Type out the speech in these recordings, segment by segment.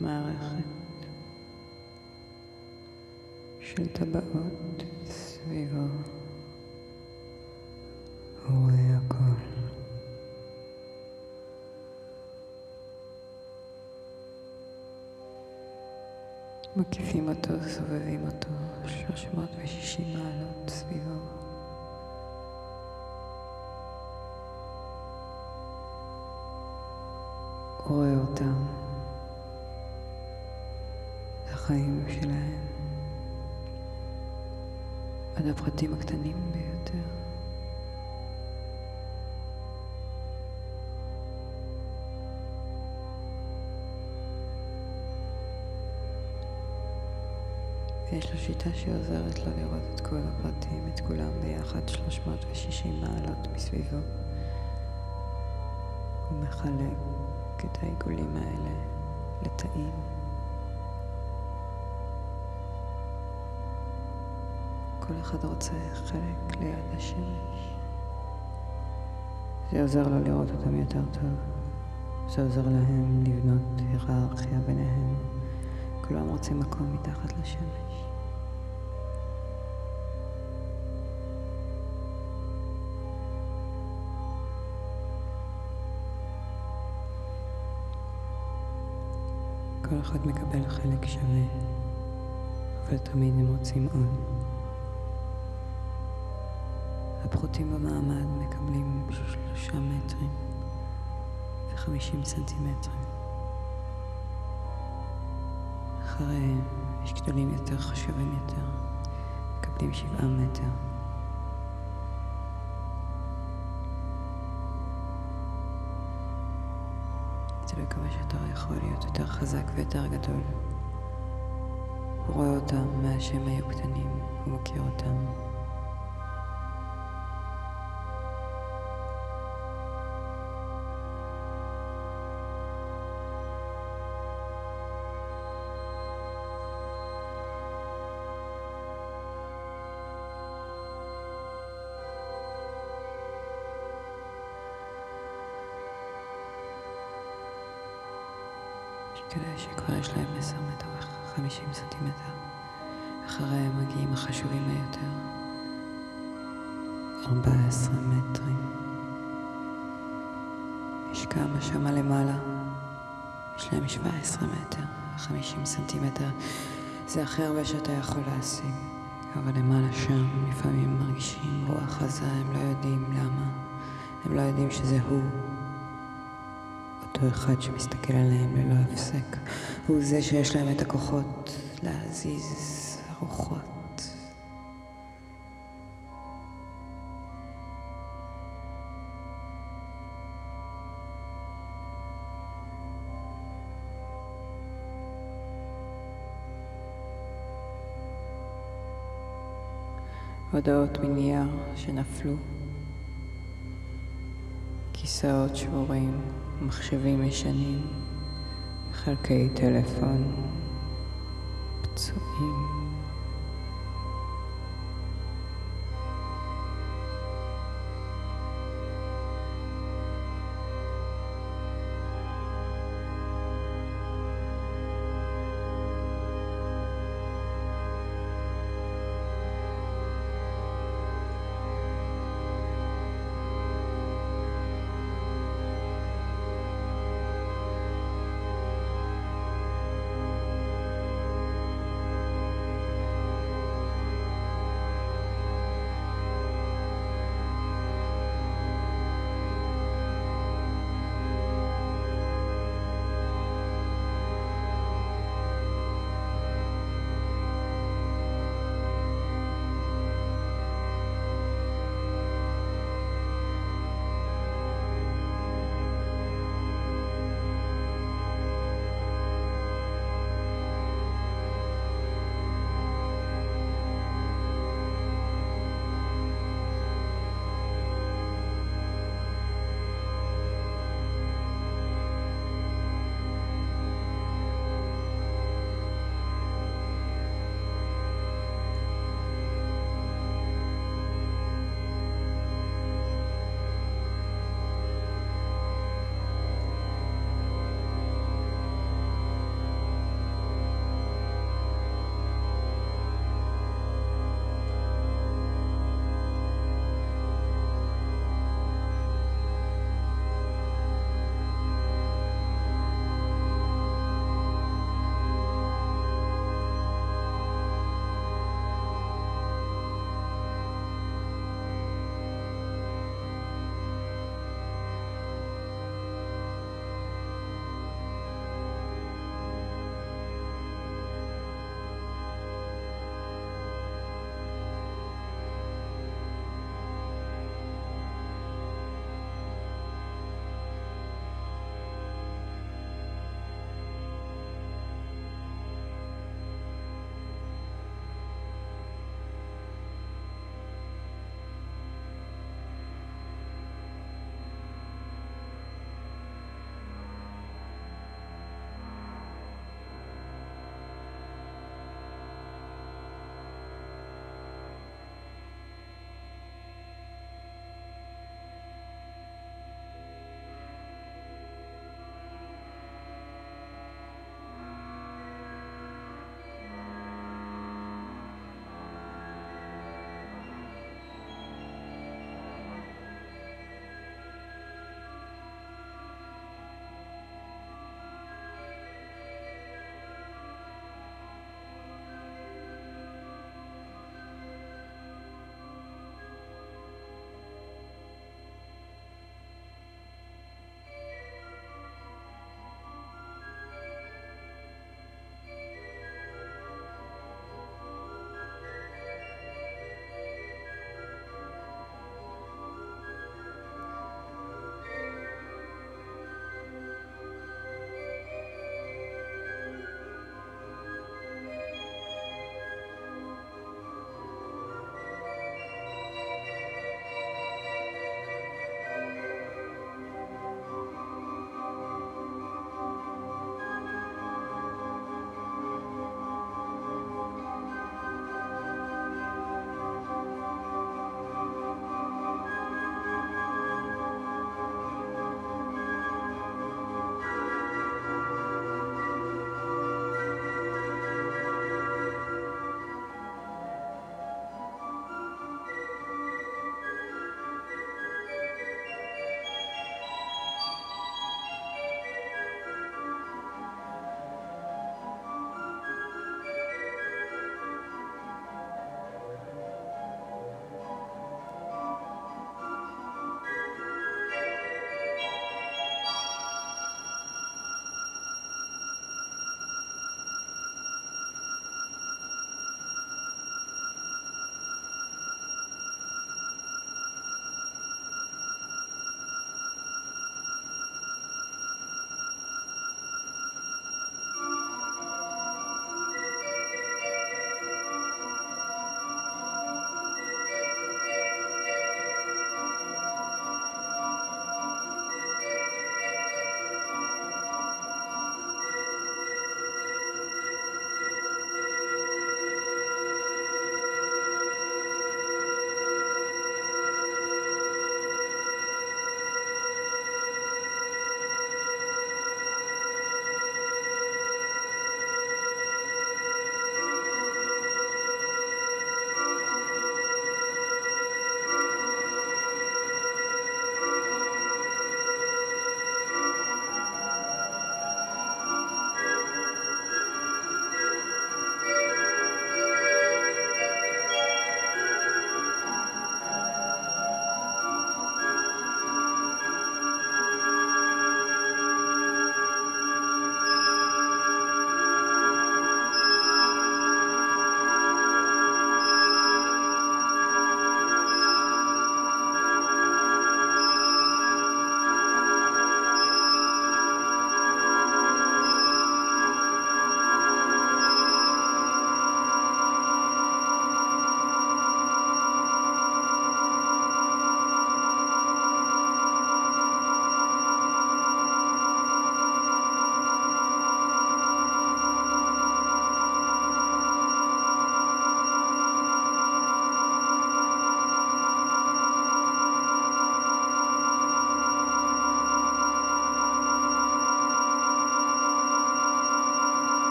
מערכת של טבעות סביבו. הוא רואה הכל. מקיפים אותו, סובבים אותו 360 מעלות סביבו. הוא רואה אותם, את החיים שלהם, עד הפרטים הקטנים ביותר. ויש לו שיטה שעוזרת לו לראות את כל הפרטים, את כולם ביחד 360 מעלות מסביבו. הוא מחלק את העיגולים האלה לתאים. כל אחד רוצה חלק ליד השמש. זה עוזר לו לראות אותם יותר טוב. זה עוזר להם לבנות היררכיה ביניהם. כולם רוצים מקום מתחת לשמש. כל אחד מקבל חלק שווה, אבל תמיד הם רוצים עוד. הפחותים במעמד מקבלים 3 מטרים ו50 סנטימטרים. אחריהם יש גדולים יותר, חשובים יותר, מקבלים 7 מטר. תלוי כמה שאתה יכול להיות יותר חזק ויותר גדול. הוא רואה אותם מהשם היו קטנים, הוא מכיר אותם. כאלה שכבר יש להם 10 מטר ו50 סנטימטר. אחריהם מגיעים החשובים היותר. 14 מטרים. יש כמה שמה למעלה. יש להם 17 מטר, 50 סנטימטר. זה הכי הרבה שאתה יכול להשיג. אבל למעלה שם לפעמים מרגישים רוח עזה, הם לא יודעים למה. הם לא יודעים שזה הוא. אותו אחד שמסתכל עליהם ללא הפסק, הוא זה שיש להם את הכוחות להזיז רוחות. הודעות מנייר שנפלו, כיסאות שבורים, מחשבים ישנים, חלקי טלפון, פצועים.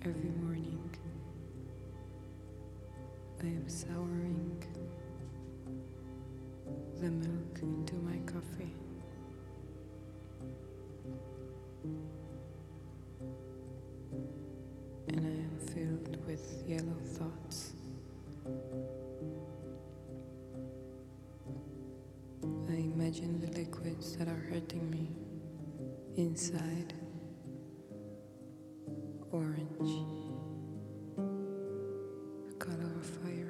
Every morning I am souring the milk into my coffee. And I am filled with yellow thoughts. I imagine the liquids that are hurting me inside. Orange, the color of fire.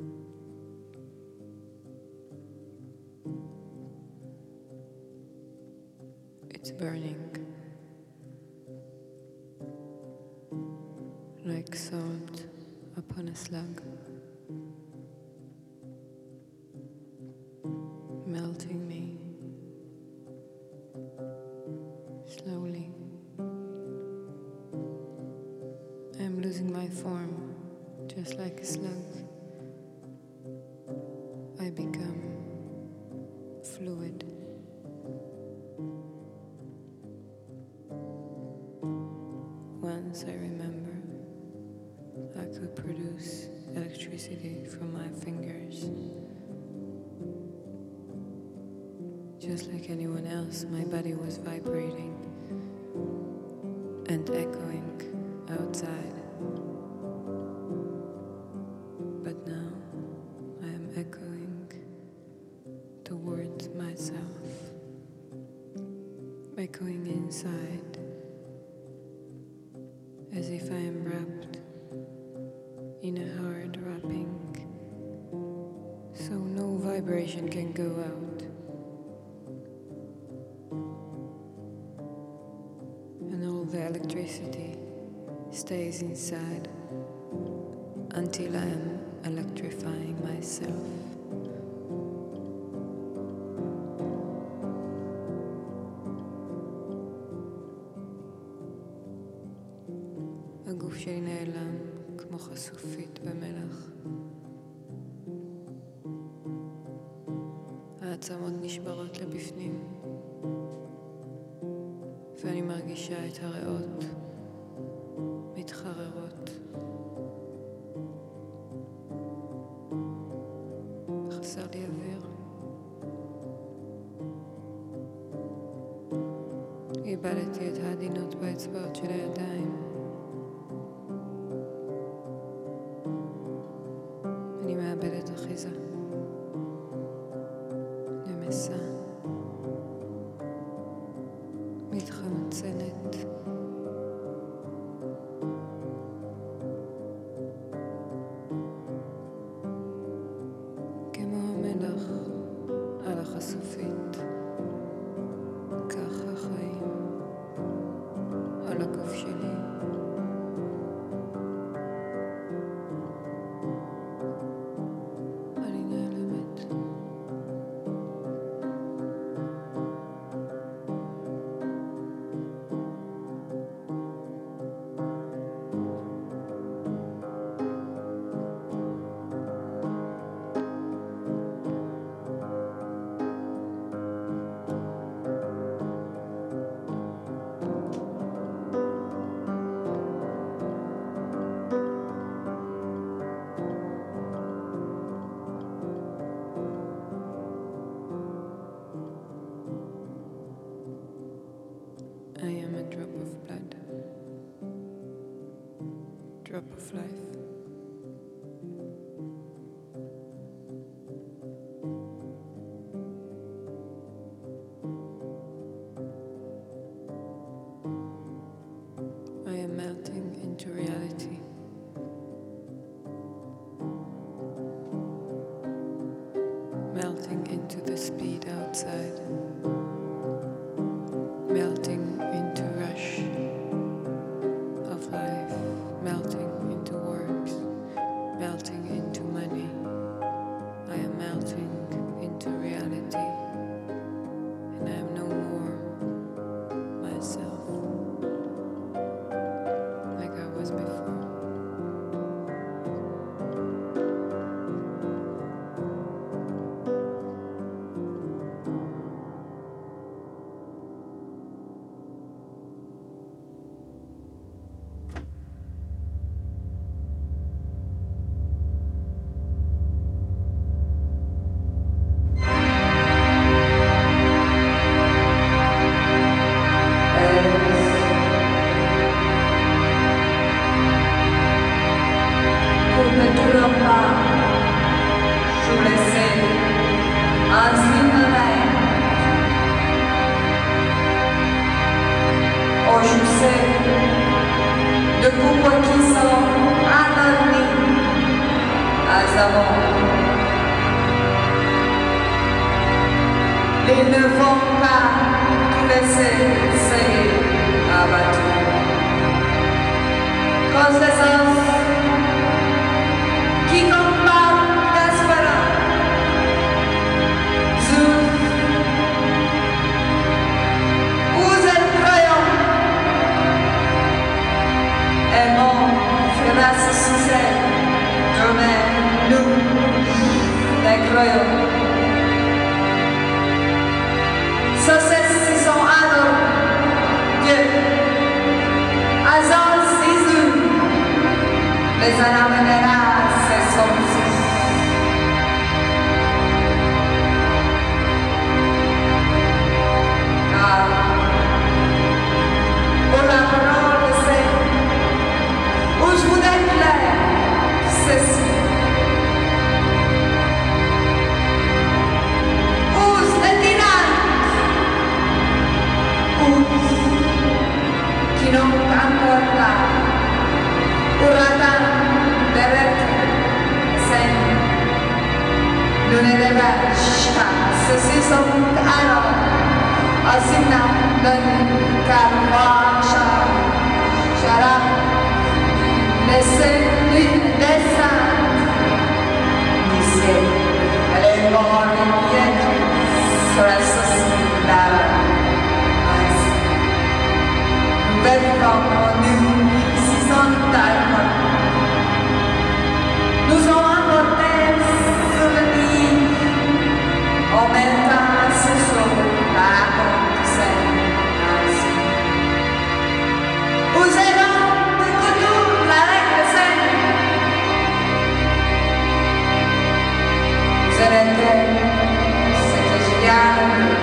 It's burning like salt upon a slug, melting me slowly. I'm losing my form, just like a slug. I become fluid. Once I remember I could produce electricity from my fingers. Just like anyone else, my body was vibrating and echoing outside. But now I am echoing towards myself, echoing inside, as if I am wrapped in a hard wrapping, so no vibration can go out. And all the electricity stays inside until I am electrifying myself. הגוף שלי נעלם כמו חשופית במלח. העצמות נשברות לבפנים, ואני מרגישה את הריאות מתחררות. חסר לי אוויר. איבדתי את העדינות באצבעות של הידיים. אני מאבדת אחיזה. נמסה. מתחמצנת. כמו המלח על החשופית. כך החיים על הגוף שלי. אני נעלמת. I am a drop of blood, drop of life. I am melting into reality. Melting into the speed outside. Melting into rush of life, melting into words. Azamon. Ils ne vont pas tout laisser abattus. Cause les hommes qui combattent l'espérance, vous êtes croyants, et mon frère succès, demain nous, les croyants. Success sont adorés, Dieu, Azor Sisu, les anamenera, c'est son fils. Car, pour la parole de Seigneur, où je vous déclare ceci. Qui n'ont encore pas uratan beret sen lunedeva shka ceci sont alors asimna dan karma shara laissez l'une descendre du ciel elle est morte sur la société. Nous ont emportés sur le lit, en mettant ce saut à la porte du Seigneur. Vous êtes de retour la règle Seigneur. Vous êtes ce que je garde.